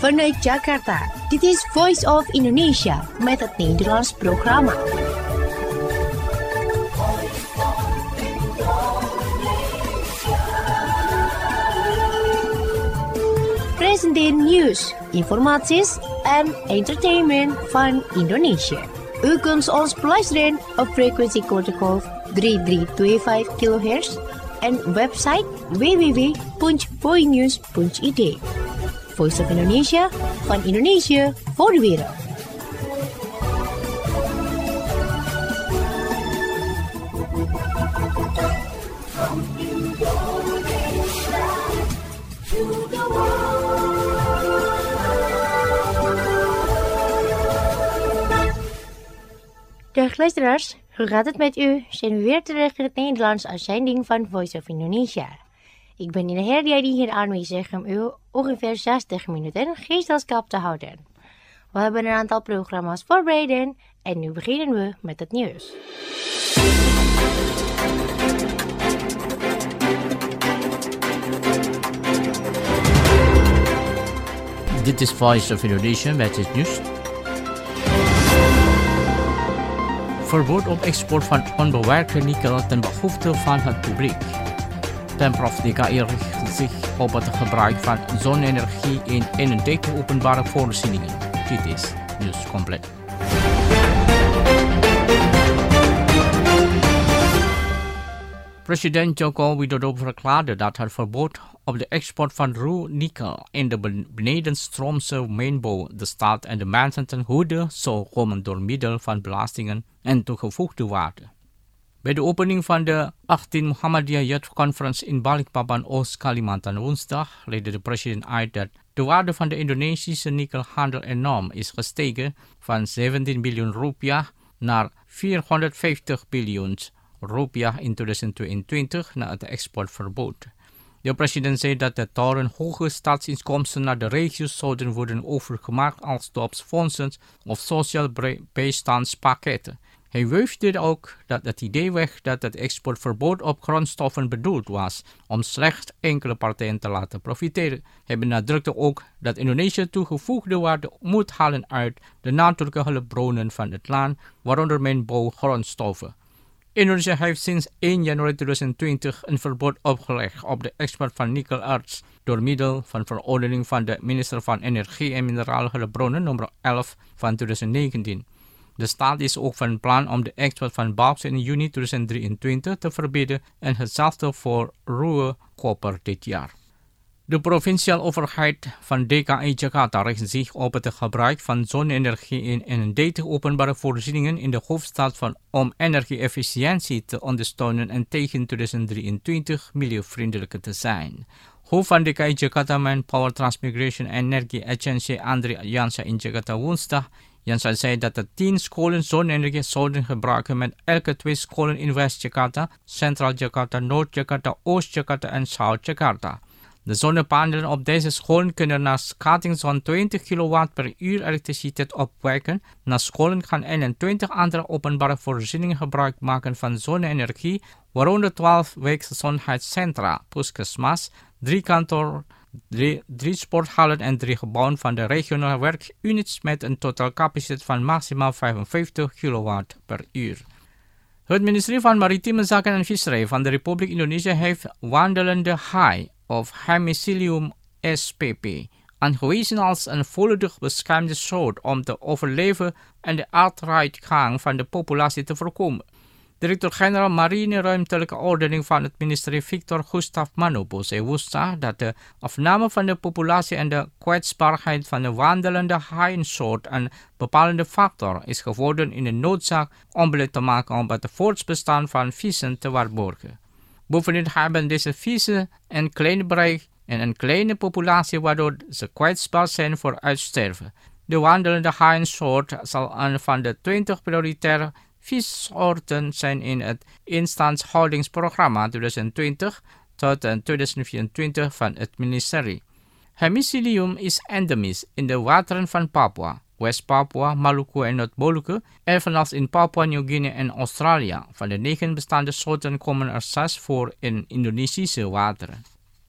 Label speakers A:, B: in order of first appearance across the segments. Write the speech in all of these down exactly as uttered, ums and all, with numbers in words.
A: Vanuit Jakarta, dit is Voice of Indonesia met het Nederlands programma. Presenteer nieuws, informaties en entertainment van Indonesia. U kunt ons beluisteren op frequentiecodegolf drie drie twee vijf kilohertz en website w w w punt voinews punt i d. Voice of Indonesia, van Indonesië voor de wereld. Dag luisteraars, hoe gaat het met u? Zijn we weer terug in het Nederlands uitzending van Voice of Indonesia. Ik ben in de Herdiadi hier aanwezig om u ongeveer zestig minuten gezelschap te houden. We hebben een aantal programma's voorbereid en nu beginnen we met het nieuws.
B: Dit is Voice of Indonesia met het nieuws. Verbod op export van onbewerkte nikkel ten behoefte van het publiek. Pemprov D K I richt zich op het gebruik van zonne-energie in eenendertig openbare voorzieningen. Dit is nieuws compleet. President Joko Widodo verklaarde dat het verbod op de export van ruw nikkel in de benedenstroomse mijnbouw de staat en de mensen ten goede zou komen door middel van belastingen en toegevoegde waarde. Bij de opening van de achttiende Muhammadiyah Youth Conference in Balikpapan, Oost-Kalimantan woensdag legde de president uit dat de waarde van de Indonesische nikkelhandel enorm is gestegen van zeventien biljoen rupiah naar vierhonderdvijftig biljoen rupiah in tweeduizend tweeëntwintig na het exportverbod. De president zei dat de torenhoge staatsinkomsten naar de regio's zouden worden overgemaakt als dorpsfondsen of sociaal bijstandspakketten. Hij wuifde ook dat het idee weg dat het exportverbod op grondstoffen bedoeld was om slechts enkele partijen te laten profiteren. Hij benadrukte ook dat Indonesië toegevoegde waarde moet halen uit de natuurlijke hulpbronnen van het land, waaronder mijnbouwgrondstoffen. Indonesië heeft sinds één januari tweeduizend twintig een verbod opgelegd op de export van nikkelerts door middel van verordening van de minister van Energie en Minerale Hulpbronnen nummer elf van tweeduizend negentien. De staat is ook van plan om de export van bauxit in juni tweeduizend drieëntwintig te verbieden en hetzelfde voor ruwe koper dit jaar. De provinciale overheid van D K I Jakarta richt zich op het gebruik van zonne-energie in eenendertig openbare voorzieningen in de hoofdstad van om energie-efficiëntie te ondersteunen en tegen tweeduizend drieëntwintig milieuvriendelijker te zijn. Hoofd van D K I Jakarta Manpower Transmigration Energie Agency Andri Jansa in Jakarta woensdag. Jansa zei dat de tien scholen zonne-energie zouden gebruiken met elke twee scholen in West-Jakarta, Centraal-Jakarta, Noord-Jakarta, Oost-Jakarta en Zuid-Jakarta. De zonnepanelen op deze scholen kunnen naar schatting zo'n twintig kilowatt per uur elektriciteit opwekken. Na scholen gaan eenentwintig andere openbare voorzieningen gebruik maken van zonne-energie, waaronder twaalf wijkgezondheidscentra, puskesmas, drie kantoor, drie, drie sporthallen en drie gebouwen van de regionale werkunits met een totaalcapaciteit van maximaal vijfenvijftig kilowatt per uur. Het ministerie van Maritieme Zaken en Visserij van de Republiek Indonesië heeft wandelende haai of Hemicillium S P P aangewezen als een volledig beschermde soort om te overleven en de achteruitgang van de populatie te voorkomen. Directeur-generaal Marine Ruimtelijke Ordening van het ministerie Victor Gustav Manopo zei woensdag dat de afname van de populatie en de kwetsbaarheid van de wandelende haaiensoort een bepalende factor is geworden in de noodzaak om beleid te maken om het voortbestaan van vissen te waarborgen. Bovendien hebben deze vissen een kleine bereik en een kleine populatie waardoor ze kwetsbaar zijn voor uitsterven. De wandelende haaiensoort zal een van de twintig prioritaire vissoorten zijn in het instandhoudingsprogramma tweeduizend twintig tot tweeduizend vierentwintig van het ministerie. Hemicillium is endemisch in de wateren van Papua, West-Papua, Maluku en Noord-Moluku, evenals in Papua-Nieuw-Guinea en Australië. Van de negen bestaande soorten komen er zes voor in Indonesische wateren.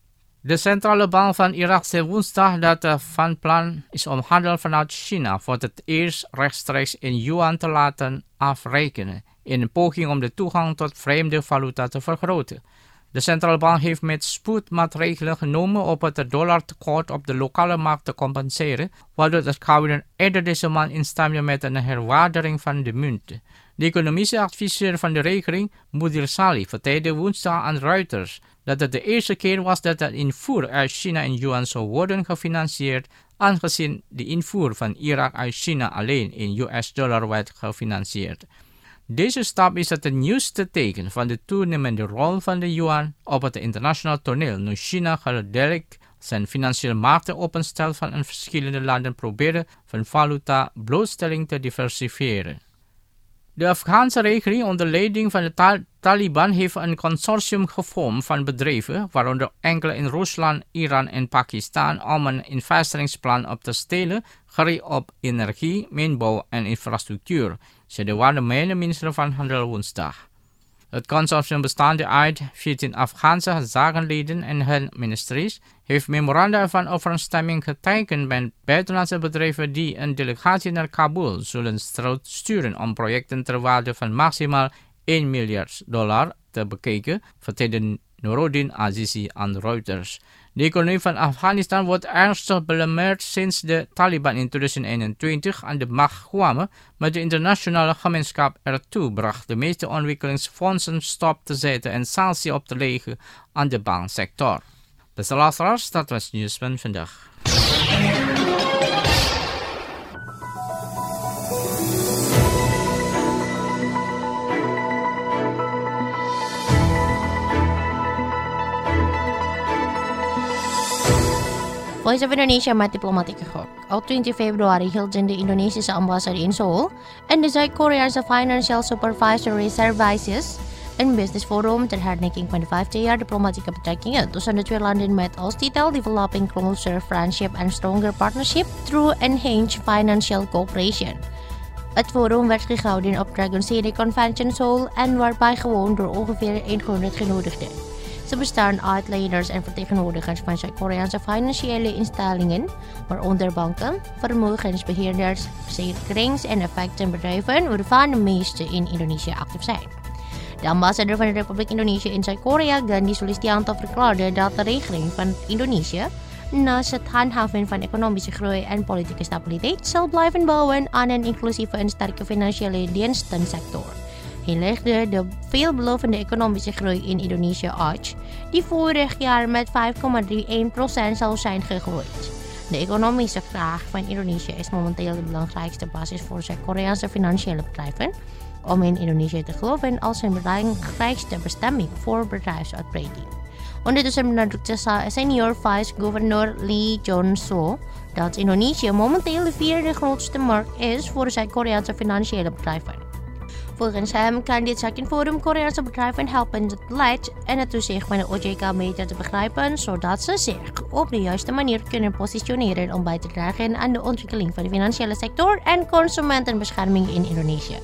B: De centrale bank van Irak zei woensdag dat het van plan is om handel vanuit China voor het eerst rechtstreeks in yuan te laten afrekenen, in een poging om de toegang tot vreemde valuta te vergroten. De centrale bank heeft met spoed maatregelen genomen om het dollartekort op de lokale markt te compenseren, waardoor het kabinet eerder deze maand instemde met een herwaardering van de munt. De economische adviseur van de regering, Mudir Salih, vertelde woensdag aan Reuters dat het de eerste keer was dat de invoer uit China in yuan zou worden gefinancierd, aangezien de invoer van Irak uit China alleen in U S-dollar werd gefinancierd. Deze stap is het nieuwste teken van de toenemende rol van de yuan op het internationaal toneel, nu China geleidelijk zijn financiële markten openstelt van verschillende landen proberen van valuta blootstelling te diversifiëren. De Afghaanse regering onder leiding van de ta- Taliban heeft een consortium gevormd van bedrijven, waaronder enkele in Rusland, Iran en Pakistan, om een investeringsplan op te stellen gericht op energie, mijnbouw en infrastructuur, zei de waarnemende minister van Handel woensdag. Het consortium bestaande uit veertien Afghaanse zakenleden en hun ministeries heeft memoranda van overeenstemming getekend met buitenlandse bedrijven die een delegatie naar Kabul zullen sturen om projecten ter waarde van maximaal één miljard dollar te bekijken, vertelde Nuruddin Azizi aan Reuters. De economie van Afghanistan wordt ernstig belemmerd sinds de Taliban in twintig eenentwintig aan de macht kwamen, maar de internationale gemeenschap ertoe bracht de meeste ontwikkelingsfondsen stop te zetten en sancties op te leggen aan de banksector. Beste luisteraars, dat was het nieuws van vandaag.
A: Voice of Indonesia met diplomatieke groep. Op twintig februari hielden de Indonesische ambassade in Seoul en de Zuid-Koreaanse Financial Supervisory Services een business forum ter herdenking van de vijftig jaar diplomatieke betrekkingen tussen de twee landen met als titel Developing Closer Friendship and Stronger Partnership Through Enhanced Financial Cooperation. Het forum werd gehouden op Dragon City Convention Seoul en werd bijgewoond door ongeveer honderd genodigden. Ze bestaan uit leiders en vertegenwoordigers van Zuid-Koreaanse financiële instellingen, waaronder banken, vermogensbeheerders, verzekerings- en effectenbedrijven, waarvan de meeste in Indonesië actief zijn. De ambassadeur van de Republiek Indonesië in Zuid-Korea, Gandhi Sulistianto, verklaarde dat de regering van Indonesië naast het handhaven van economische groei en politieke stabiliteit zal blijven bouwen aan een inclusieve en sterke financiële dienstensector. Hij legde de veelbelovende economische groei in Indonesië uit, die vorig jaar met vijf komma eenendertig procent zou zijn gegroeid. De economische vraag van Indonesië is momenteel de belangrijkste basis voor Zuid-Koreaanse financiële bedrijven om in Indonesië te geloven als hun belangrijkste bestemming voor bedrijfsuitbreiding. Ondertussen benadrukte senior vice-gouverneur Lee Jong-soo dat Indonesië momenteel de vierde grootste markt is voor Zuid-Koreaanse financiële bedrijven. Volgens hem kan dit zakenforum Koreaanse bedrijven helpen het beleid en het toezicht van de O J K beter te begrijpen, zodat ze zich op de juiste manier kunnen positioneren om bij te dragen aan de ontwikkeling van de financiële sector en consumentenbescherming in Indonesië.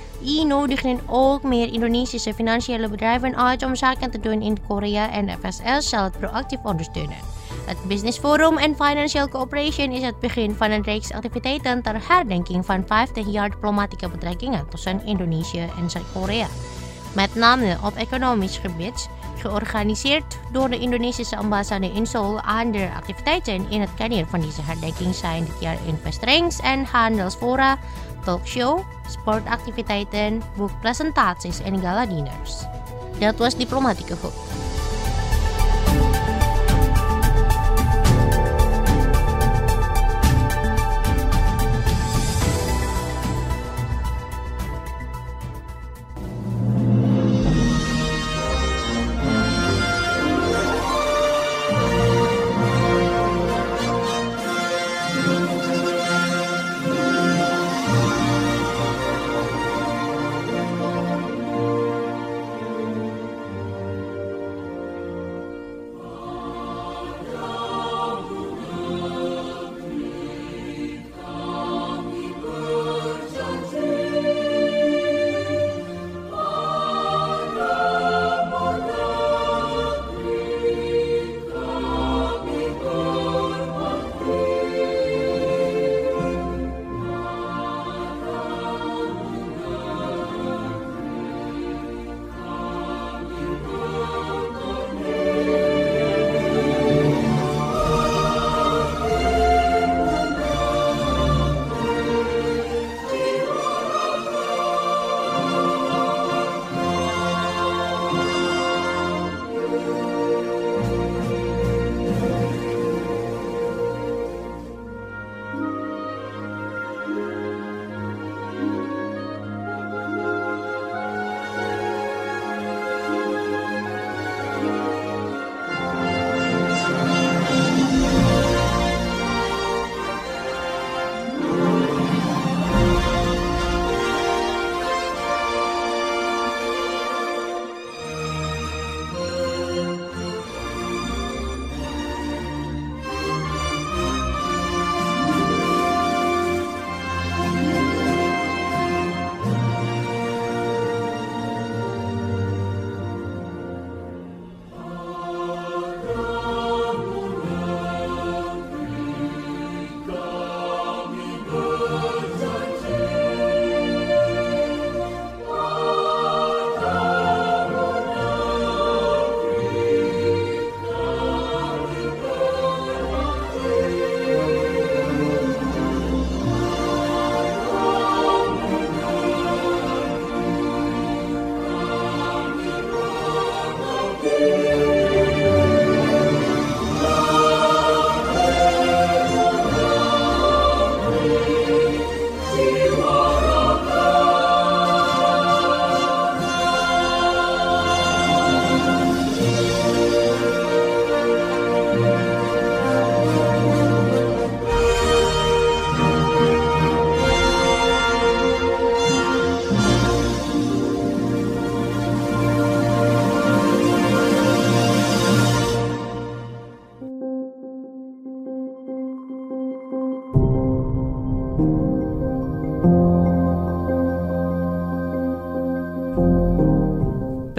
A: I nodigden ook meer Indonesische financiële bedrijven uit om zaken te doen in Korea en F S S zal het proactief ondersteunen. Het Business Forum en Financial Cooperation is het begin van een reeks activiteiten ter herdenking van vijftig jaar diplomatieke betrekkingen tussen Indonesië en Zuid-Korea. Met name op economisch gebied, georganiseerd door de Indonesische ambassade in Seoul. Andere activiteiten in het kader van deze herdenking zijn dit jaar investerings- en handelsfora, talkshow, sportactiviteiten, boekpresentaties en gala-diners. Dat was diplomatieke groep.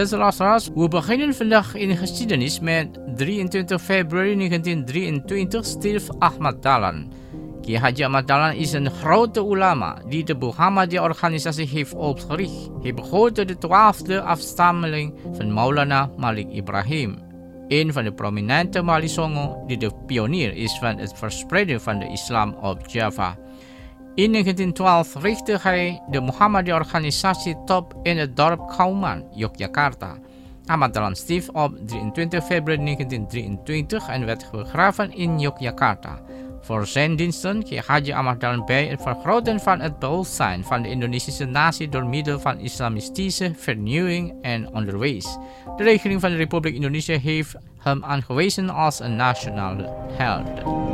B: Beste luisteraars, we beginnen vandaag in de geschiedenis met drieëntwintig februari negentien drieëntwintig stierf Ahmad Dahlan. Kiai Haji Ahmad Dahlan is een grote ulama die de Muhammadiyah-organisatie heeft opgericht. Hij behoorde de twaalfde afstammeling van Maulana Malik Ibrahim, een van de prominente Malisongo die de pionier is van het verspreiden van de islam op Java. In negentien twaalf richtte hij de Muhammadiyah-organisatie top in het dorp Kauman, Yogyakarta. Ahmad Dahlan stierf op drieëntwintig februari negentien drieëntwintig en werd begraven in Yogyakarta. Voor zijn diensten kreeg Haji Ahmad Dahlan bij het vergroten van het bewustzijn van de Indonesische natie door middel van islamistische vernieuwing en onderwijs. De regering van de Republiek Indonesië heeft hem aangewezen als een nationale held.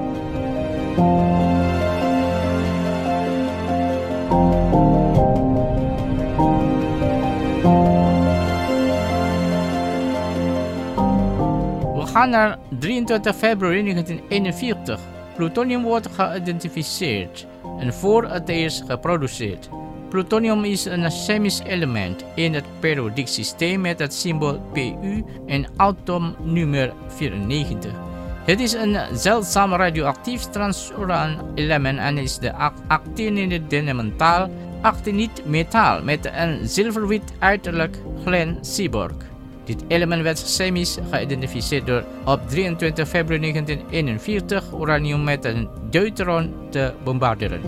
B: We gaan naar drieëntwintig februari negentien eenenveertig. Plutonium wordt geïdentificeerd en voor het eerst geproduceerd. Plutonium is een chemisch element in het periodiek systeem met het symbool P U en atoomnummer vierennegentig. Het is een zeldzaam radioactief transuraan element en is de actinidenmetaal actinietmetaal met een zilverwit uiterlijk Glenn Seaborg. Dit element werd chemisch geïdentificeerd door op drieëntwintig februari negentien eenenveertig uranium met een deuteron te bombarderen.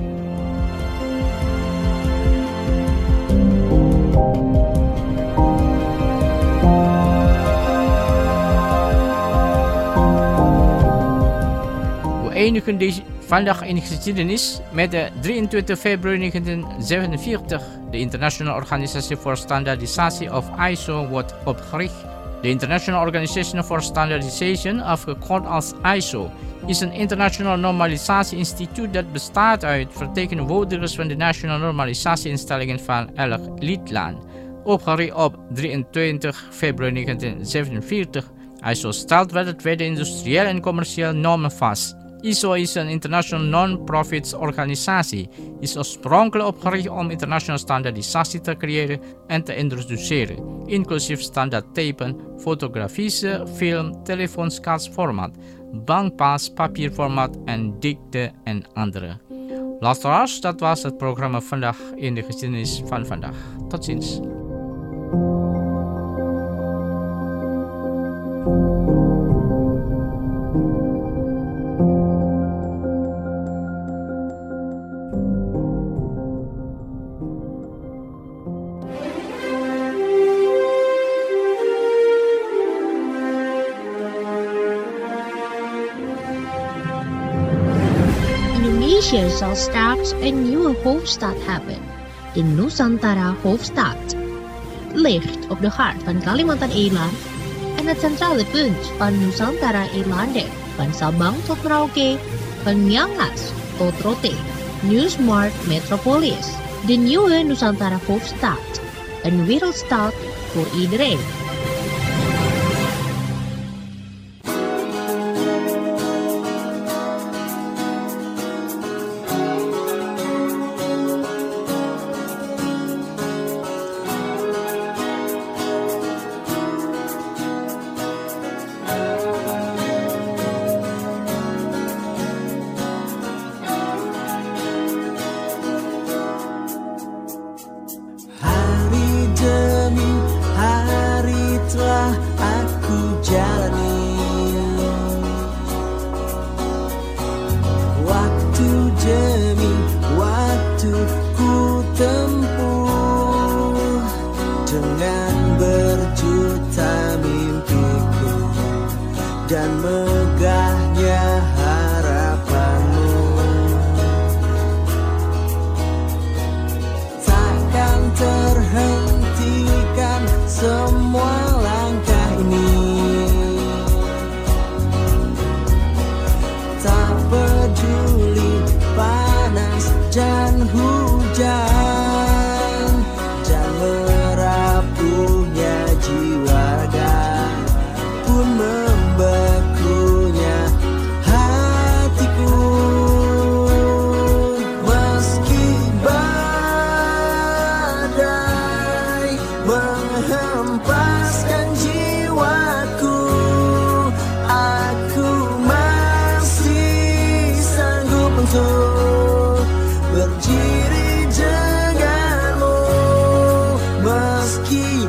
B: We eindigen deze vandaag in de geschiedenis met de drieëntwintig februari negentien zevenenveertig. De Internationale Organisatie voor Standaardisatie of I S O wordt opgericht. De International Organization for Standardization, afgekort als I S O, is een internationaal normalisatie-instituut dat bestaat uit vertegenwoordigers van de nationale normalisatieinstellingen van elk lidland. Opgericht op drieëntwintig februari negentien zevenenveertig. I S O stelt wereldwijd industriële en commerciële normen vast. I S O is een international non-profit organisatie. Is oorspronkelijk opgericht om internationale standaardisatie te creëren en te introduceren, inclusief standaardtypen, fotografische, film, telefoonskaartformaat, bankpas, papierformaat en dikte en andere. Luisteraars, dat was het programma vandaag in de geschiedenis van vandaag. Tot ziens.
A: Indonesia zal straks een nieuwe hoofdstad hebben, de Nusantara hoofdstad. Het ligt op de hart van Kalimantan-eiland en het centrale punt van Nusantara-eilanden, van Sabang tot Merauke, van Miangas tot Rote, New Smart Metropolis, de nieuwe Nusantara hoofdstad, een wereldstad voor iedereen.
C: Dan megahnya harapanmu, takkan terhentikan semua langkah ini. Tak peduli panas dan hujan, dan merapuhnya jiwa dan pun membeku. menghempaskan jiwaku, aku masih sanggup untuk berdiri denganmu, meski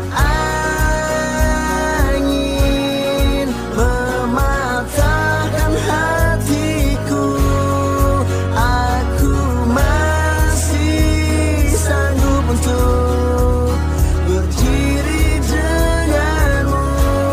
C: angin mematahkan hatiku, aku masih sanggup untuk berdiri denganmu.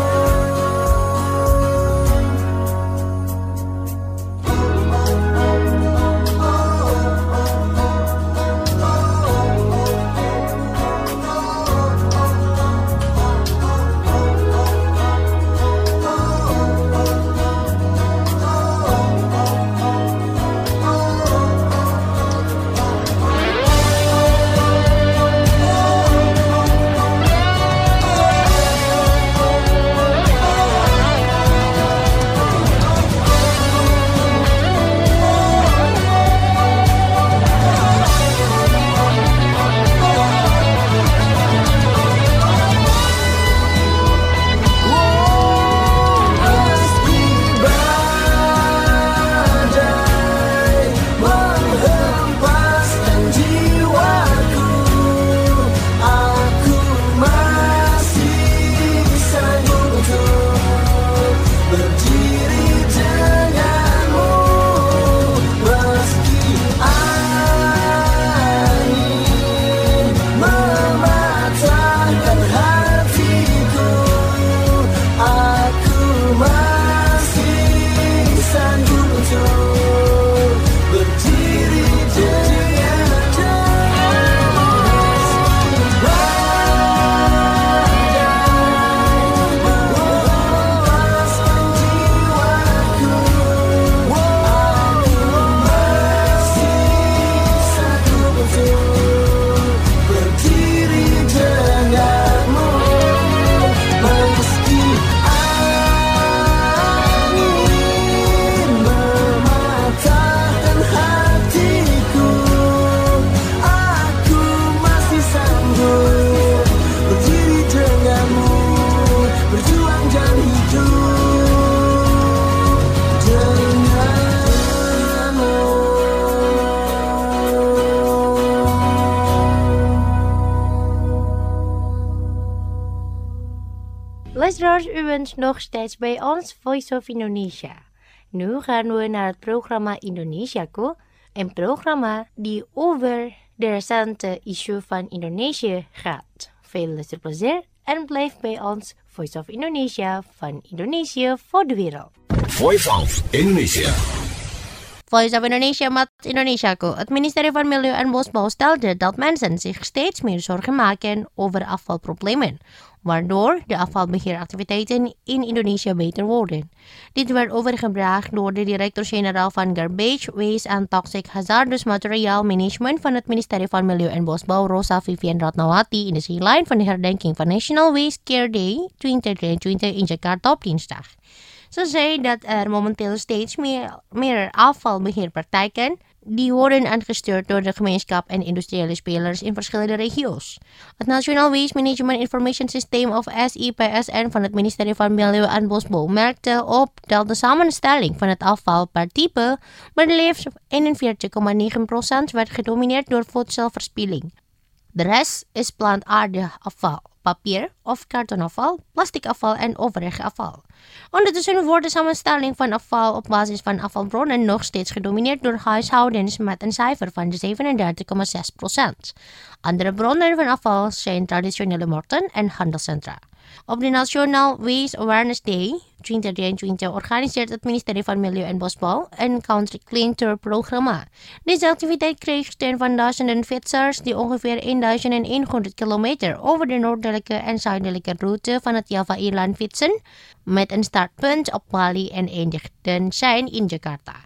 A: Luisteraars, u bent nog steeds bij ons Voice of Indonesia. Nu gaan we naar het programma Indonesiaku, een programma die over de recente issue van Indonesië gaat. Veel luisterplezier en blijf bij ons Voice of Indonesia van Indonesië voor de wereld.
D: Voice of Indonesia.
A: Voice of Indonesia met Indonesiaku. Het ministerie van Milieu en Bosbouw stelde dat mensen zich steeds meer zorgen maken over afvalproblemen, waardoor de afvalbeheeractiviteiten in Indonesië beter worden. Dit werd overgebracht door de directeur-generaal van Garbage, Waste and Toxic Hazardous Material Management van het ministerie van Milieu en Bosbouw, Rosa Vivian Ratnawati, in de zijlijn van de herdenking van National Waste Care Day twintig drieëntwintig in Jakarta op dinsdag. Ze zei dat er momenteel steeds meer, meer afvalbeheerpraktijken die worden aangestuurd door de gemeenschap en industriële spelers in verschillende regio's. Het National Waste Management Information System of S I P S N van het ministerie van Milieu en Bosbouw merkte op dat de samenstelling van het afval per type maar liefst eenenveertig komma negen procent werd gedomineerd door voedselverspilling. De rest is plantaardig afval, papier of kartonafval, plasticafval en overig afval. Ondertussen wordt de samenstelling van afval op basis van afvalbronnen nog steeds gedomineerd door huishoudens met een cijfer van zevenendertig komma zes procent. Andere bronnen van afval zijn traditionele markten en handelscentra. Op de National Waste Awareness Day twintig drieëntwintig organiseert het ministerie van Milieu en Bosbouw een Country Clean Tour programma. Deze activiteit kreeg steun van duizenden fietsers die ongeveer duizendhonderd kilometer over de noordelijke en zuidelijke route van het Java-eiland fietsen, met een startpunt op Bali en eindigden zijn in Jakarta.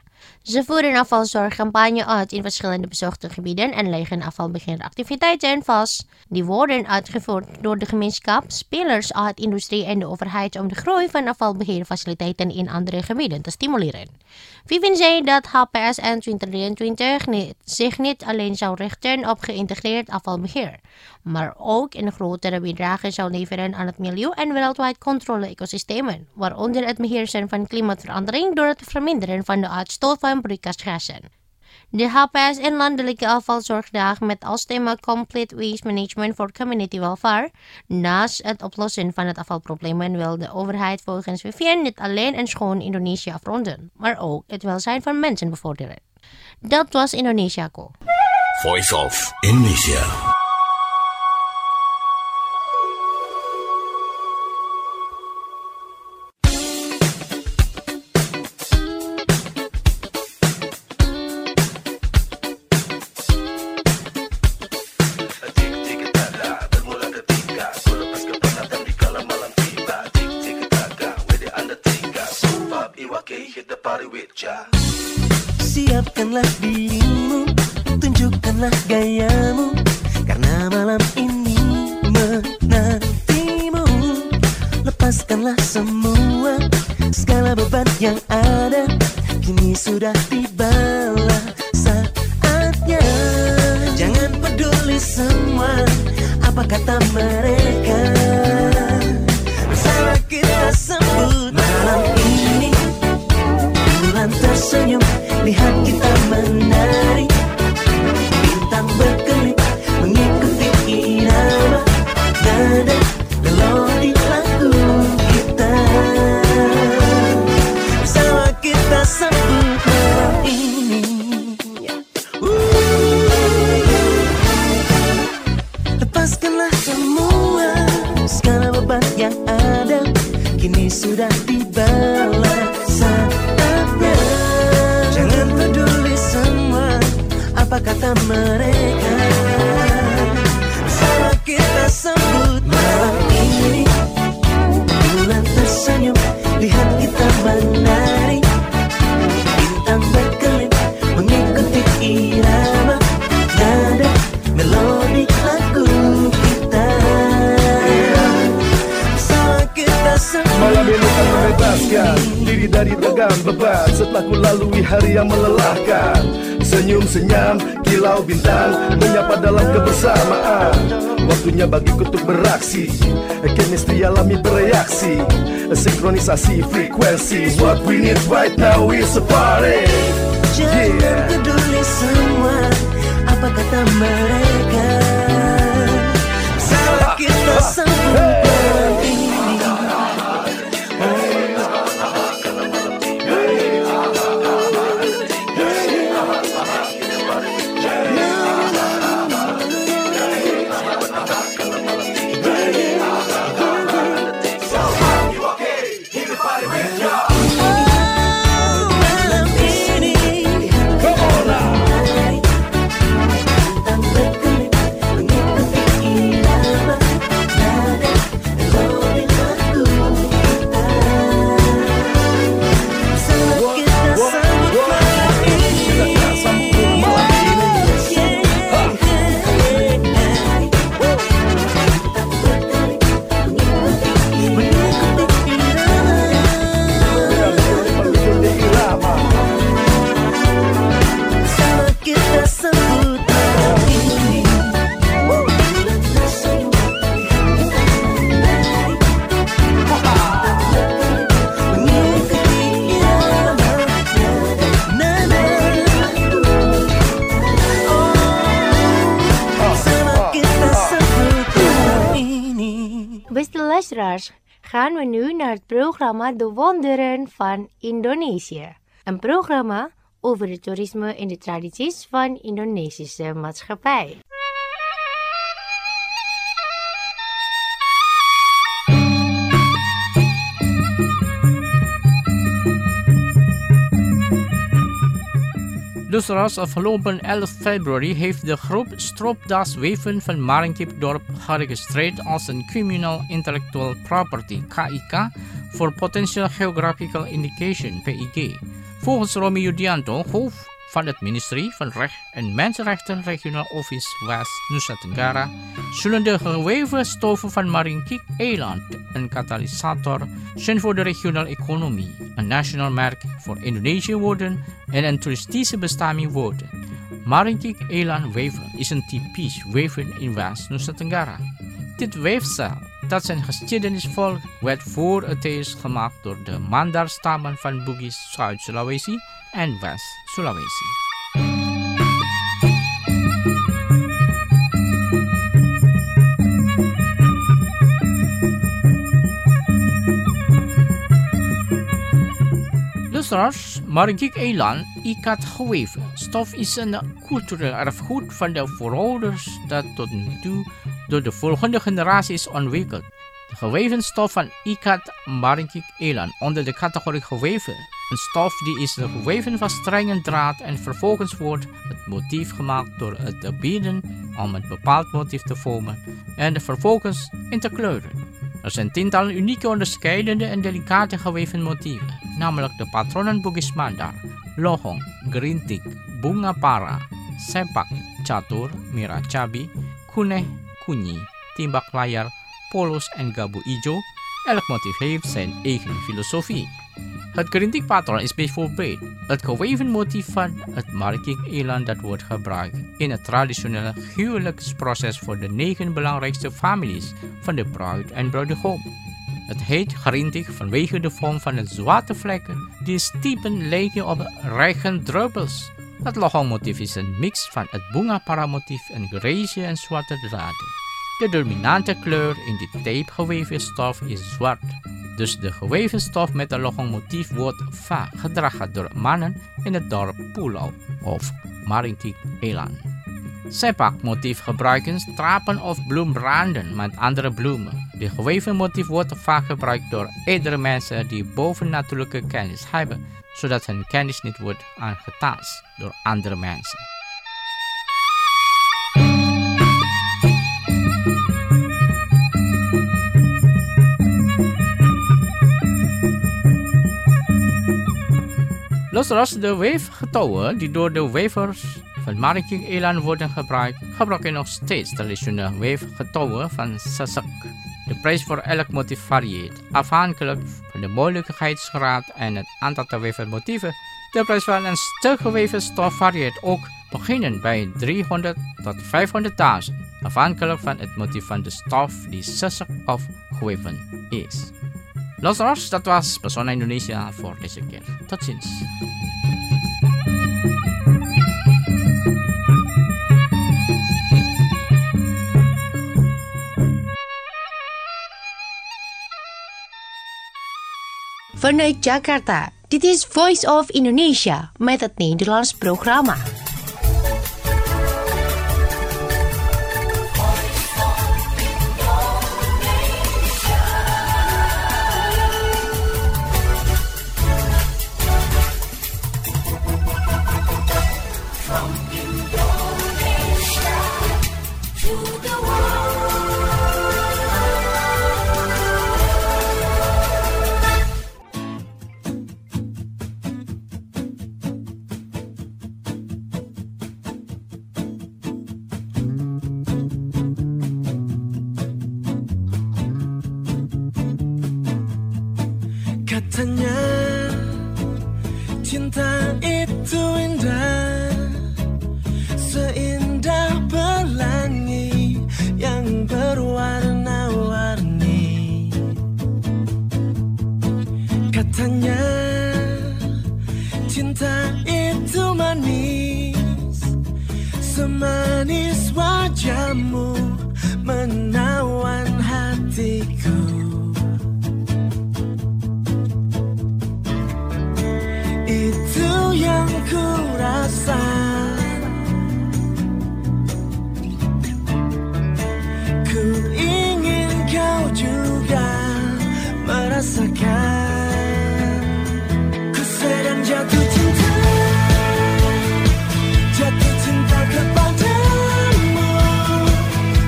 A: Ze voeren afvalzorgcampagne uit in verschillende bezochte gebieden en leggen afvalbeheeractiviteiten vast. Die worden uitgevoerd door de gemeenschap, spelers uit industrie en de overheid om de groei van afvalbeheerfaciliteiten in andere gebieden te stimuleren. Wie vindt zij dat H P S N twintig drieëntwintig niet, zich niet alleen zou richten op geïntegreerd afvalbeheer, maar ook een grotere bijdrage zou leveren aan het milieu en wereldwijd controle-ecosystemen, waaronder het beheersen van klimaatverandering door het verminderen van de uitstoot van broeikasgassen. De H P S N Landelijke Afvalzorgdag met als thema Complete Waste Management for Community Welfare. Naast het oplossen van het afvalprobleem wil de overheid volgens Vivian niet alleen een schoon Indonesië afronden, maar ook het welzijn van mensen bevorderen. Dat was Indonesiaku.
D: Voice of Indonesia.
C: Siapkanlah dirimu, tunjukkanlah gayamu, karena malam ini menantimu. Lepaskanlah semua, segala beban yang ada, kini sudah tibalah saatnya. Jangan peduli semua, apa kata mereka. Bersama kita sambut malam ini, bulan tersenyum, lihat kita menari, bintang berkelip mengikuti irama nada melodi lagu kita. Bersama kita sambut malam ini. Lepaskanlah semua, segala beban yang ada, kini sudah tibalah saatnya. Jangan peduli semua, apa kata mereka. Bersama kita sambut malam ini, bulan tersenyum, lihat kita menari, bintang berkelip mengikuti irama nada melodi lagu kita. Bersama kita sambut
E: malam ini kan membebaskan diri dari ragam beban setelah ku lalui hari yang melelahkan. Senyum senyam kilau bintang menyapa dalam kebersamaan. Waktunya bagiku untuk beraksi, chemistry alami bereaksi, sinkronisasi frekuensi. What we need right now is a party.
C: Jangan
E: Yeah.
C: peduli semua, apa kata mereka. Bersama kita sambut malam ini.
A: Beste luisteraars, gaan we nu naar het programma De Wonderen van Indonesië. Een programma over het toerisme en de tradities van Indonesische maatschappij.
B: Dus afgelopen elf februari heeft de groep Stropdasweven van Maringkipdorp geregistreerd als een Communal Intellectual Property K I K for Potential Geographical Indication, P I G. Volgens Romy Yudianto, hoofd van het ministerie van Recht en Mensenrechten Regionaal Office West Nusa Tenggara, zullen de geweven stoffen van Maringkik-eland een katalysator zijn voor de regionale economie, een nationaal merk voor Indonesië worden en een toeristische bestemming worden. Maringkik-eland-weefsel is een typisch weefsel in West Nusa Tenggara. Dit weefsel, dat zijn geschiedenis volgt, werd voor het eerst gemaakt door de Mandar-stammen van Bugis Zuid-Sulawesi en West-Sulawesi. Luisteraars, Maringkik-eland, ikat geweven stof is een cultureel erfgoed van de voorouders dat tot nu toe door de volgende generatie is ontwikkeld. De geweven stof van ikat Maringkik-eland onder de categorie geweven. Een stof die is de geweven van strenge draad en vervolgens wordt het motief gemaakt door het te bieden om een bepaald motief te vormen en vervolgens in te kleuren. Er zijn tientallen unieke, onderscheidende en delicate geweven motieven, namelijk de patronen Bugis Mandar, lohong, gerintik, bunga para, sepak, catur, merah cabai, kuneh, kunyi, timbak layar, polos en gabu ijo. Elk motief heeft zijn eigen filosofie. Het gerintik-patroon is bijvoorbeeld het geweven motief van het Maringkik-eland dat wordt gebruikt in het traditionele huwelijksproces voor de negen belangrijkste families van de bruid en bruidegom. Het heet gerintik vanwege de vorm van de zwarte vlekken die stiepen lijken op regendruppels. Het lohong-motief is een mix van het bunga-para-motief en grijze en zwarte draden. De dominante kleur in dit tape-geweven stof is zwart. Dus de geweven stof met een lohong-motief wordt vaak gedragen door mannen in het dorp Pulau of Maringkik-eland. Sepak-motief gebruiken strapen of bloemranden met andere bloemen. De geweven motief wordt vaak gebruikt door oudere mensen die bovennatuurlijke kennis hebben, zodat hun kennis niet wordt aangetast door andere mensen. Luisteraars, de weefgetouwen die door de wevers van Maringkik-eland worden gebruikt, gebruiken nog steeds traditionele weefgetouwen van Sesek. De prijs voor elk motief varieert, afhankelijk van de moeilijkheidsgraad en het aantal te weven motieven. De prijs van een stuk geweven stof varieert ook, beginnend bij driehonderd tot vijfhonderdduizend, afhankelijk van het motief van de stof die Sesek of geweven is. Luisteraars, dat was Pesona Indonesia voor deze keer. Tot ziens.
A: Vanuit Jakarta, dit is Voice of Indonesia met het Nederlands programma.
C: Katanya cinta itu indah, seindah pelangi yang berwarna-warni. Katanya cinta itu manis, semanis wajahmu menawan hatiku. Itu yang ku rasa, ku ingin kau juga merasakan. Ku sedang jatuh cinta, jatuh cinta kepadamu.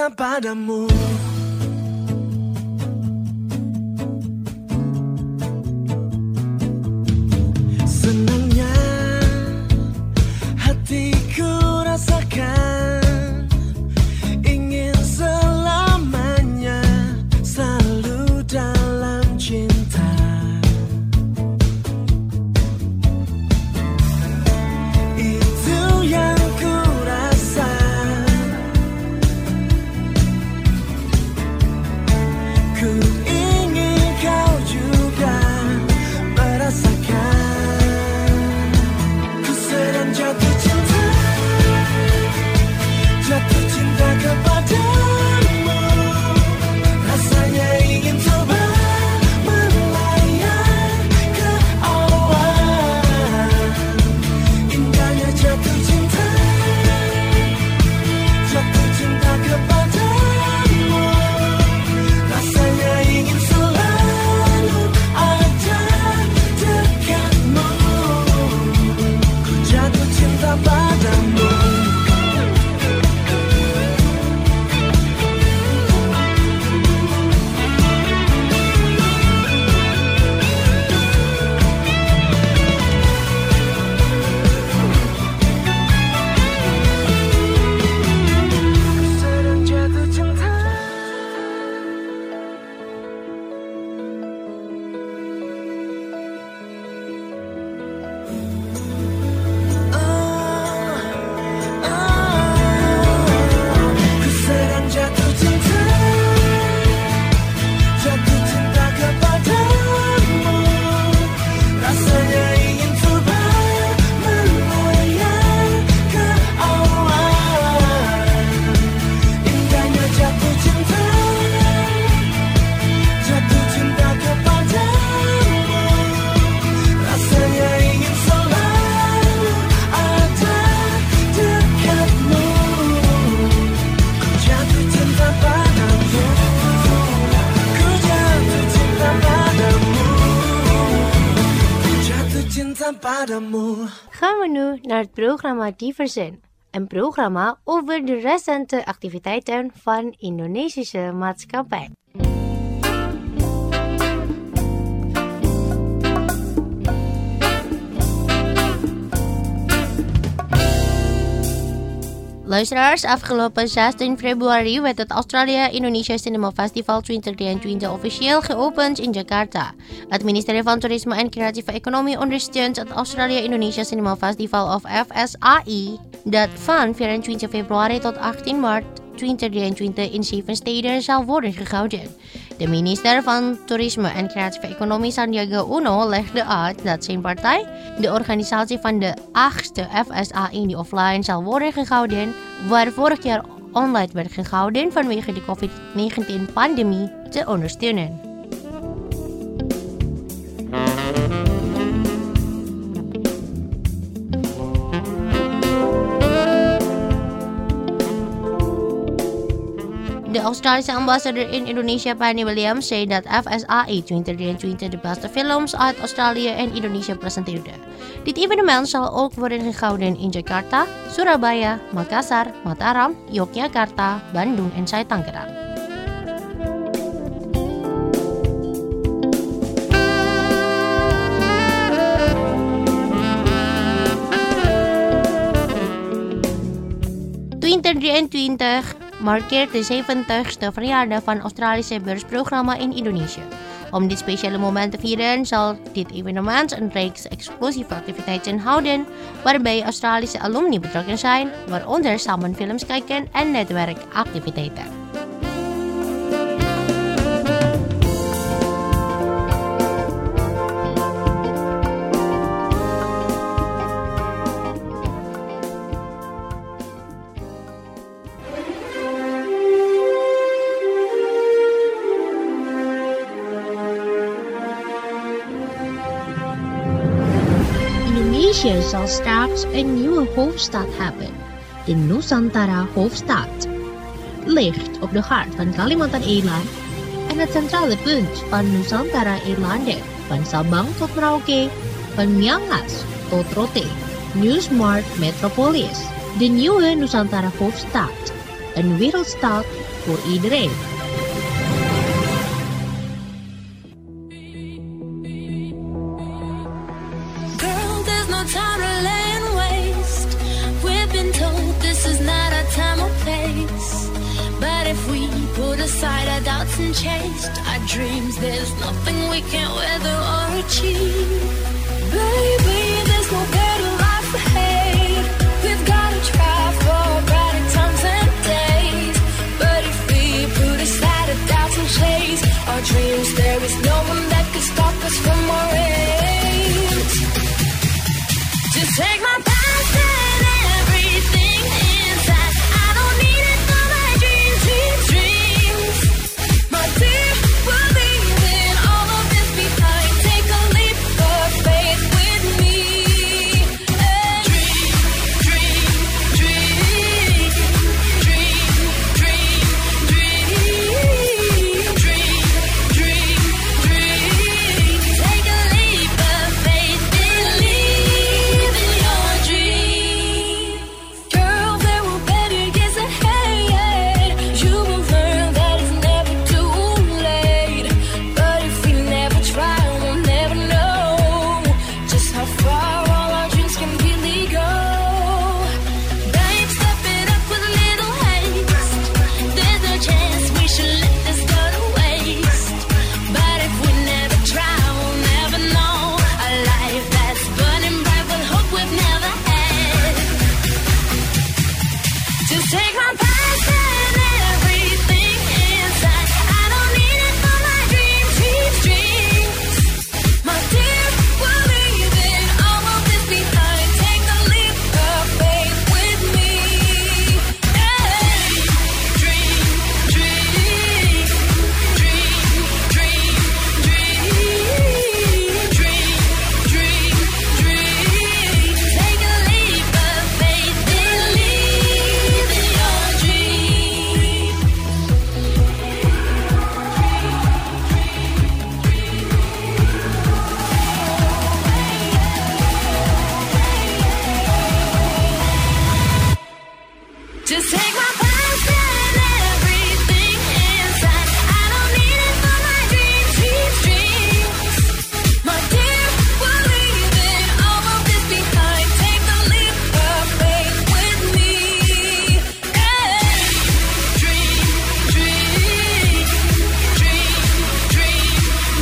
C: cinta padamu. Senangnya hatiku rasakan, ingin selamanya selalu dalam cinta. Itu yang ku rasa. Ku ingin kau juga merasakan. Ku sedang jatuh cinta, jatuh cinta kepadamu. Rasanya ingin coba melayang ke awan. Indahnya jatuh cinta, jatuh cinta kepadamu. Rasanya ingin selalu ada dekatmu. Ku jatuh cinta padamu. Ku sedang jatuh cinta. Ku sedang jatuh cinta, jatuh cinta kepadamu. Rasanya ingin coba melayang ke awan. Indahnya jatuh cinta, jatuh cinta kepadamu. Rasanya ingin selalu ada dekatmu. Ku jatuh cinta padamu. Ku jatuh cinta padamu. Ku jatuh cinta padamu.
A: Gaan we nu naar het programma Diversen. Een programma over de recente activiteiten van Indonesische maatschappij. Luisteraars, afgelopen zestien februari werd het Australia-Indonesia Cinema Festival twintig drieëntwintig officieel geopend in Jakarta. Het ministerie van Toerisme en Creatieve Economie ondersteunt het Australia-Indonesia Cinema Festival of F S A I dat van vierentwintig februari tot achttien maart twintig drieëntwintig in zeven steden zal worden gehouden. De minister van Toerisme en Creatieve Economie Sandiaga Uno legde uit dat zijn partij de organisatie van de achtste F S A I die offline zal worden gehouden, waar vorig jaar online werd gehouden vanwege de covid negentien pandemie, te ondersteunen. De Australische ambassadeur in Indonesia, Penny Williams, zei dat F S A I twintig drieëntwintig de beste films uit Australië en Indonesië presenteerde. Dit evenement zal ook worden gehouden in Jakarta, Surabaya, Makassar, Mataram, Yogyakarta, Bandung en Zuid-Tangerang. twintig drieëntwintig markeert de zeventigste verjaardag van Australische beursprogramma in Indonesië. Om dit speciale moment te vieren zal dit evenement een reeks exclusieve activiteiten houden, waarbij Australische alumni betrokken zijn, waaronder samen films kijken en netwerkactiviteiten. Indonesia zal straks een nieuwe hoofdstad hebben, de Nusantara hoofdstad. Ligt op de hart van Kalimantan-eiland en het centrale punt van Nusantara-eilanden, van Sabang tot Merauke, van Miangas tot Rote, New Smart Metropolis. De nieuwe Nusantara hoofdstad, een wereldstad voor iedereen.
F: Girl, there's no time to lay and waste. We've been told this is not our time or place. But if we put aside our doubts and chase our dreams, there's nothing we can't weather or achieve. Baby, there's no better life ahead. We've gotta try for brighter times and days. But if we put aside our doubts and chase our dreams, there is no one that can stop us from our aims. Just take my past and everything inside. I don't need it for my dreams, dreams, dreams. My dear, we're leaving all of this behind. Take a leap of faith with me. Hey. Dream, dream, dream, dream, dream, dream, dream, dream, dream. Take a leap of faith, believe in your dream. Girl, there will better years ahead. You will learn that it's never too late. But if we never try, we'll never know just how far all our dreams can really go. Babe, step it up with a little haste. There's no chance we should let this go to waste. But if we never try, we'll never know a life that's burning bright with hope we've never had. Just take my past and everything inside. I don't need it for my dreams, dreams, dreams. My dear, we're leaving all of this behind. Take a leap of faith with me. Hey. Dream, dream, dream, dream, dream, dream, dream, dream. Take a leap of faith, believe in your dream. Just take my past and everything inside. I don't need it for my dreams, dreams, dreams. My dear, we're leaving all of this behind. Take a leap of faith with me. Hey. Dream, dream, dream, dream,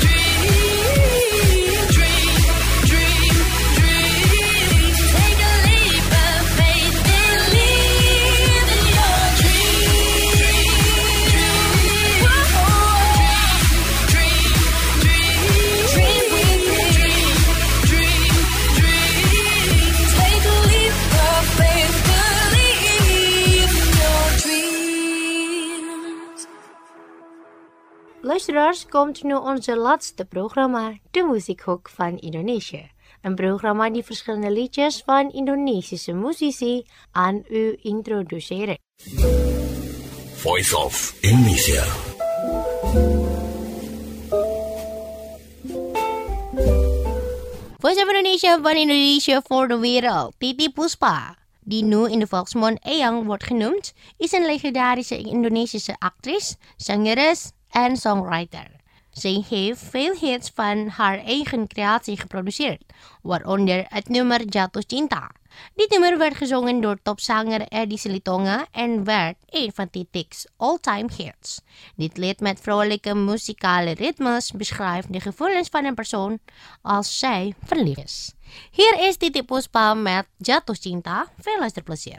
F: dream, dream, dream, dream. Take a leap of faith, believe in your dream. Whoa. Dream, dream, dream with me. Dream, dream. Take a leap of faith, believe in your dreams.
A: Luisteraars, komt nu onze laatste programma, de Muziekhoek van Indonesië. Een programma die verschillende liedjes van Indonesische muzici aan u introduceren.
D: Voice of Indonesia.
A: Voice of Indonesia van Indonesia voor de wereld. Titiek Puspa, die nu in de volksmond Eyang wordt genoemd, is een legendarische Indonesische actrice, zangeres en songwriter. Zij heeft veel hits van haar eigen creatie geproduceerd, waaronder het nummer Jatuh Cinta. Dit nummer werd gezongen door topzanger Edi Silitonga en werd een van Titiek's all-time hits. Dit lied met vrolijke muzikale ritmes beschrijft de gevoelens van een persoon als zij verliefd is. Hier is Titiek Puspa met Jatuh Cinta. Veel luisterplezier.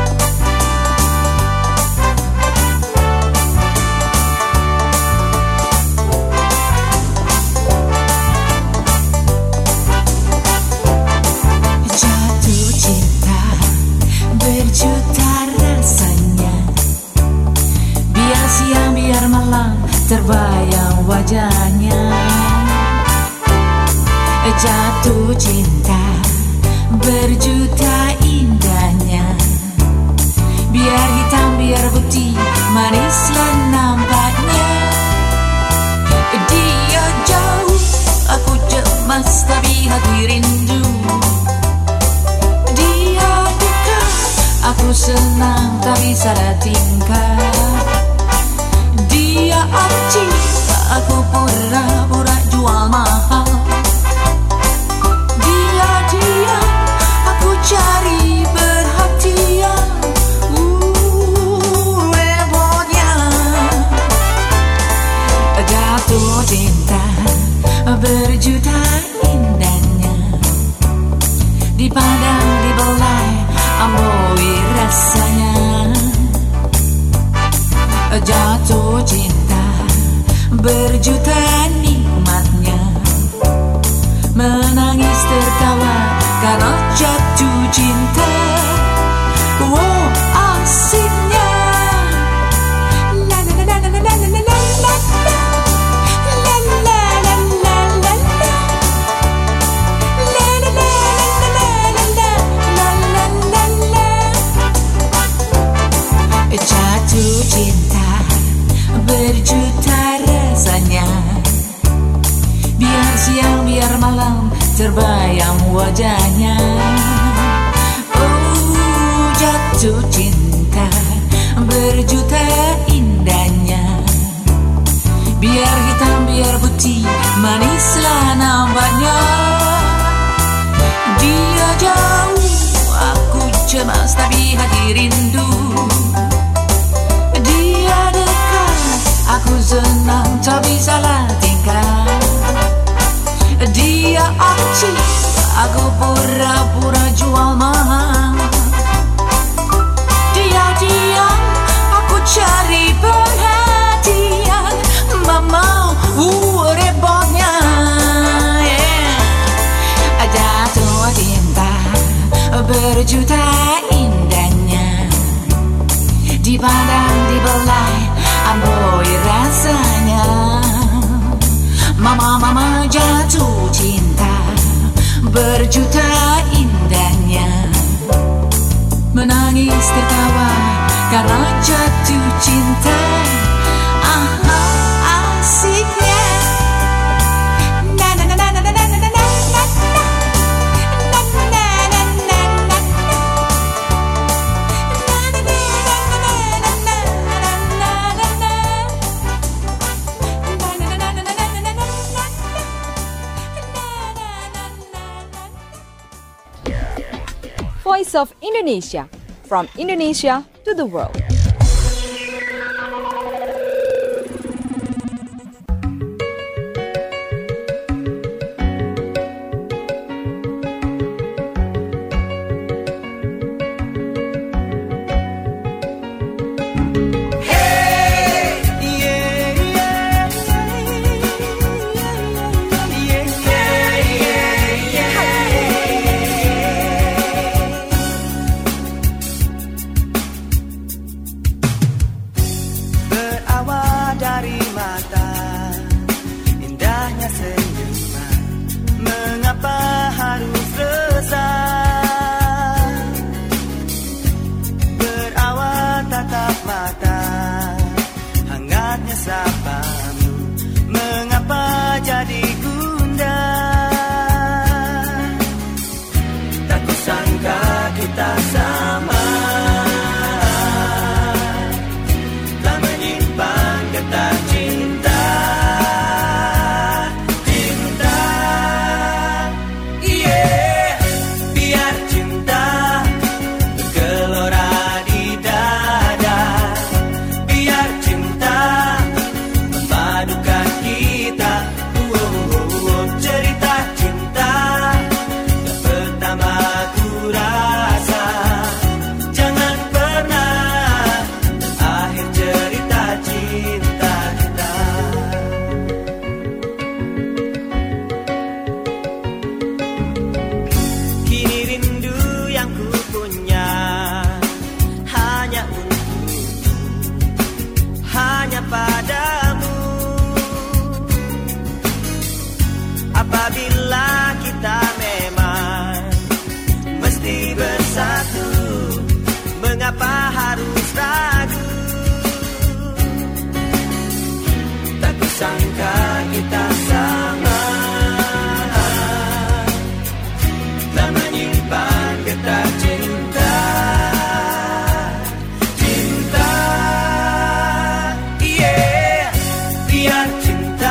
G: Jatuh cinta berjuta rasanya, biar siang biar malam terbayang wajahnya. Jatuh cinta berjuta indahnya, biar hitam biar putih manislah nampaknya. Dia jauh, aku cemas tapi hati rindu. Dia dekat, aku senang tak bisa tingkah. aku pura-pura jual mahal. Dia-dia aku cari perhatian. Uh, repotnya jatuh cinta berjuta indahnya. Dipandang dibelai amboi rasanya. Jatuh cinta berjuta nikmatnya. Menangis tertawa karena jatuh cinta. Wow, asiknya. La la la la la la la la la la. La la la la la la. La la la la la la la la la. Jatuh cinta berjuta rasanya. Biar siang biar malam terbayang wajahnya. Oh, jatuh cinta berjuta indahnya. Biar hitam biar putih manislah nampaknya. Dia jauh aku cemas tapi hati rindu. Dia dekat aku senang tak bisalah tingkah. Dia acik aku pura-pura jual mahal. Dia diam aku cari perhatian. Mama, uh repotnya, yeah. Jatuh cinta berjuta indahnya. Dipandang dibelai amboi rasanya. Mama, mama jatuh cinta berjuta indahnya. Menangis tertawa karena jatuh cinta. Aha, asiknya. Na na na na na na na na na na.
H: Voice of Indonesia, from Indonesia to the world.
C: Cinta,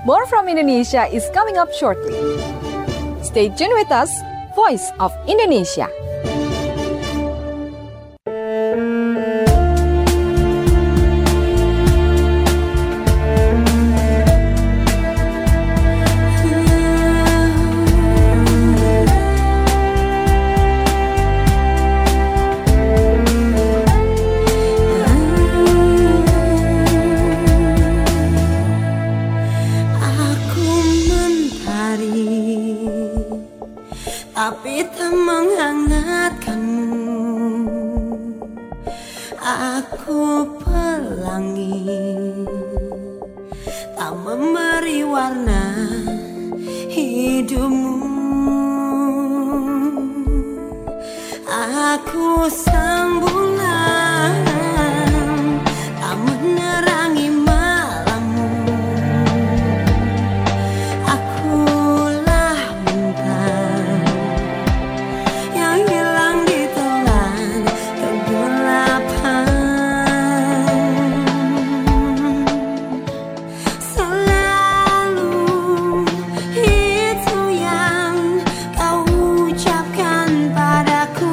H: More from Indonesia is coming up shortly. Stay tuned with us, Voice of Indonesia.
I: Tapi tak menghangatkanmu. Aku pelangi, tak memberi warna hidupmu. Aku sang bulan, tak menerangi malammu. Akulah bintang yang hilang ditelan kegelapan. Selalu itu yang kau ucapkan padaku,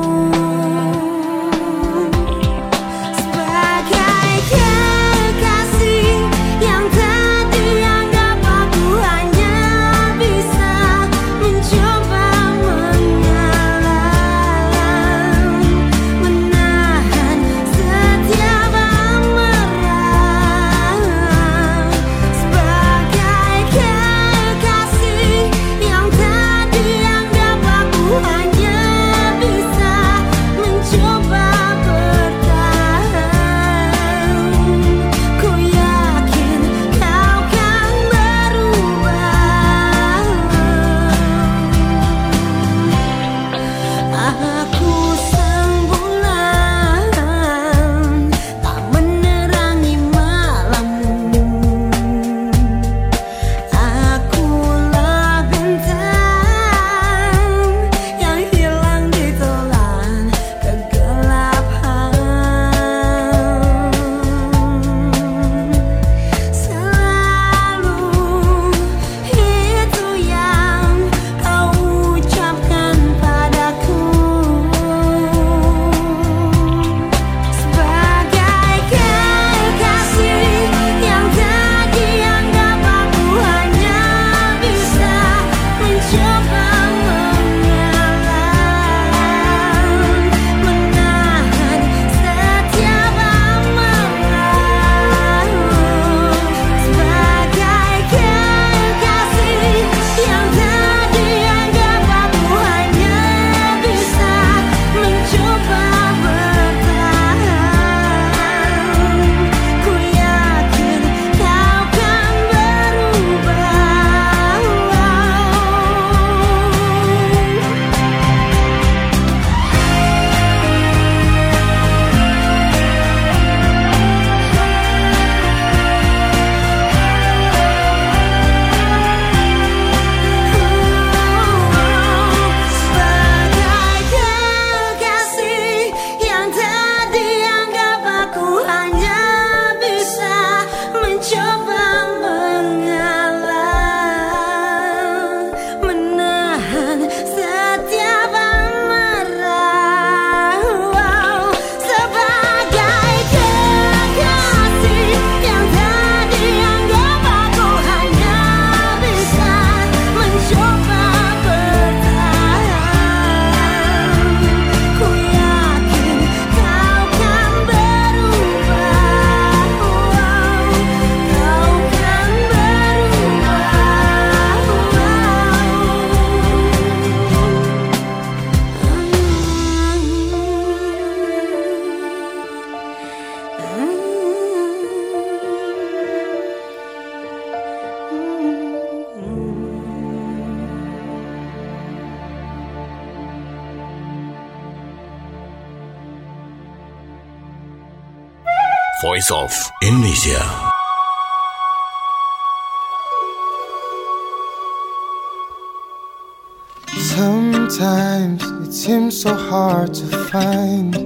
I: sebagai kekasih yang tak dianggap. Aku hanya bisa mencoba mengalah, menahan setiap amarah. Sebagai kekasih yang tak dianggap, aku hanya bisa mencoba bertahan. Ku yakin kau kan berubah. Aku sang bulan, tak menerangi malammu. Akulah bintang yang hilang ditelan kegelapan. Selalu itu yang kau ucapkan padaku, sebagai kekasih yang tak dianggap. Aku hanya bisa mencoba mengalah, menahan setiap amarah. Sebagai kekasih yang tak dianggap, aku hanya bisa mencoba bertahan. Ku yakin kau kan berubah. Sebagai kekasih yang tak dianggap, aku hanya bisa mencoba mengalah, menahan setiap amarah. Sebagai kekasih yang tak dianggap, aku hanya bisa mencoba bertahan. Ku yakin kau kan berubah. Kau kan
D: Voice of Indonesia.
J: Sometimes it seems so hard to find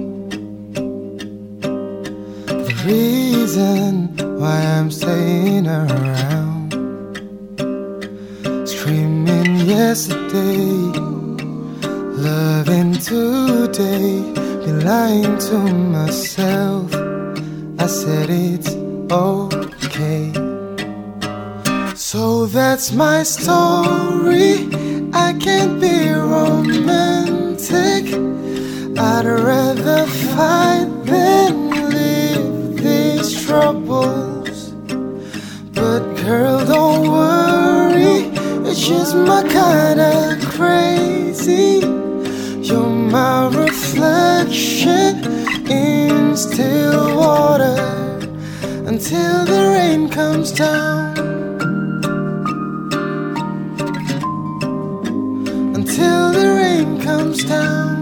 J: the reason why I'm staying around. yesterday, loving today, been lying to myself. I said it's okay. So that's my story. I can't be romantic. I'd rather fight than live these troubles. But girl, don't worry, it's just my kind of crazy. You're my reflection in still water until the rain comes down. Until the rain comes down.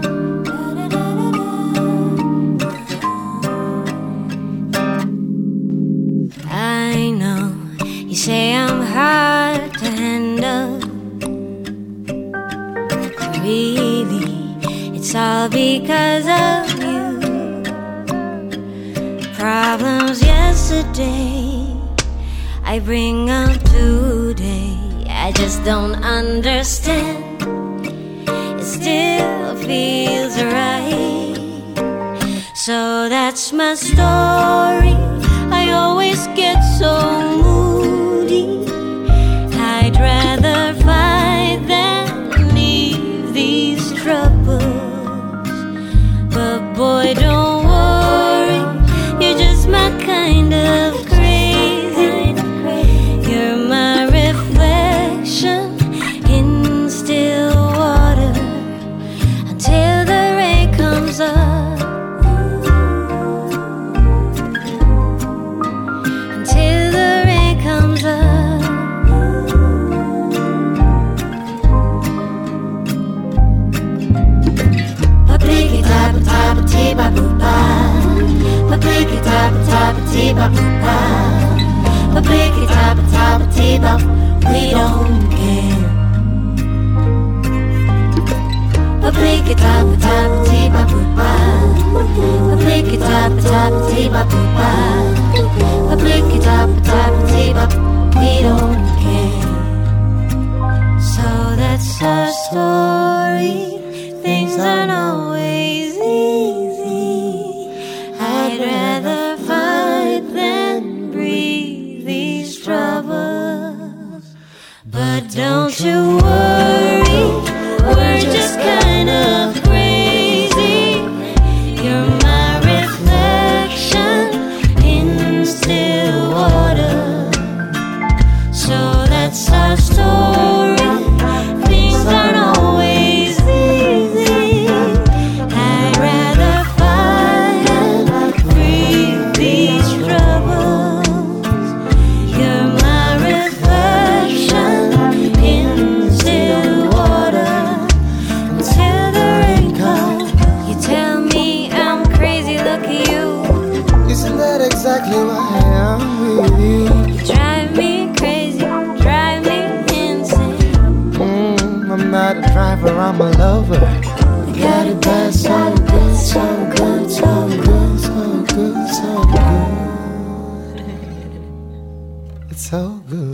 F: I know you say I'm hard to handle. Really, it's all because of you. Problems yesterday, I bring up today. I just don't understand. It still feels right. So that's my story. I always get so moody. I'd rather fight than leave these troubles. But boy, don't worry, you're just my kind of crazy. You're my reflection in still water until the rain comes up. We don't care. Paprika top top tiba pupa. Paprika top top tiba pupa. Paprika top top tiba. We don't care. So that's our story. Things aren't always easy. I'd rather fight than breathe these troubles. But don't you worry, we're just kind of crazy. You're my reflection in still water. So that's our story. Things aren't always easy. I'd rather fight and breathe these troubles. You're my reflection in still water until the rain comes. You tell me I'm crazy, look at you.
J: Isn't that exactly why I'm with you?
F: You drive me crazy, drive me insane.
J: Mm, I'm not a driver, I'm a lover.
F: I got it bad, so good, so good, so good,
J: So good, so good. It's so good.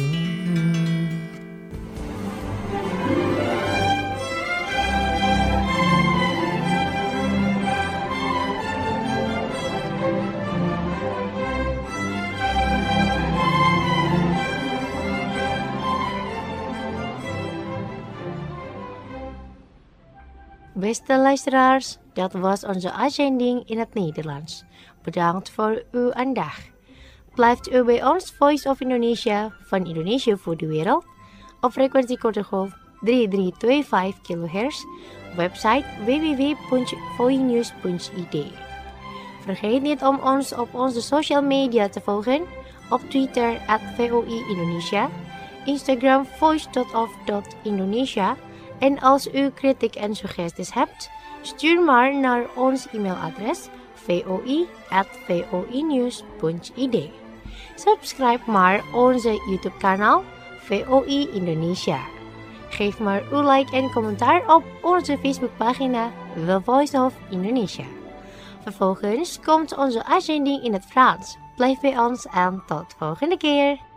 A: Beste luisteraars, dat was onze uitzending in het Nederlands. Bedankt voor uw aandacht. Blijft u bij ons Voice of Indonesia van Indonesië voor de wereld op frequentie kortegolf drie drie twee vijf kilohertz, website w w w punt voinews punt i d. Vergeet niet om ons op onze social media te volgen, op Twitter at V O I Indonesia, Instagram voice dot of dot indonesia. En als u kritiek en suggesties hebt, stuur maar naar ons e-mailadres voi at voinews punt i d. Subscribe maar onze YouTube kanaal V O I Indonesia. Geef maar uw like en commentaar op onze Facebookpagina The Voice of Indonesia. Vervolgens komt onze uitzending in het Frans. Blijf bij ons en tot volgende keer.